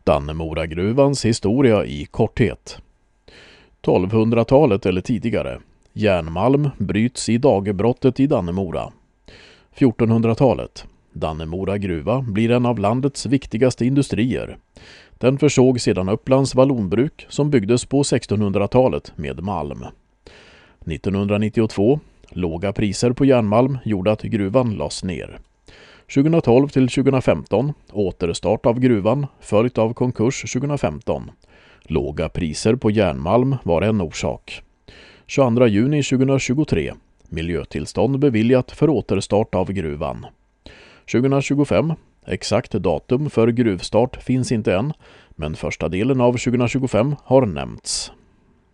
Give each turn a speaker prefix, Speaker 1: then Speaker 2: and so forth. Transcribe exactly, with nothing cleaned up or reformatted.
Speaker 1: Dannemoragruvans historia i korthet. tolvhundratalet eller tidigare. Järnmalm bryts i dagbrottet i Dannemora. fjortonhundratalet. Dannemora gruva blir en av landets viktigaste industrier. Den försåg sedan Upplands vallonbruk som byggdes på sextonhundratalet med malm. nittonhundranittiotvå. Låga priser på järnmalm gjorde att gruvan lades ner. tjugotolv till tjugofemton. Återstart av gruvan följt av konkurs tjugofemton. Låga priser på järnmalm var en orsak. tjugoandra juni tjugohundratjugotre. Miljötillstånd beviljat för återstart av gruvan. tjugotjugofem. Exakt datum för gruvstart finns inte än, men första delen av tjugotjugofem har nämnts.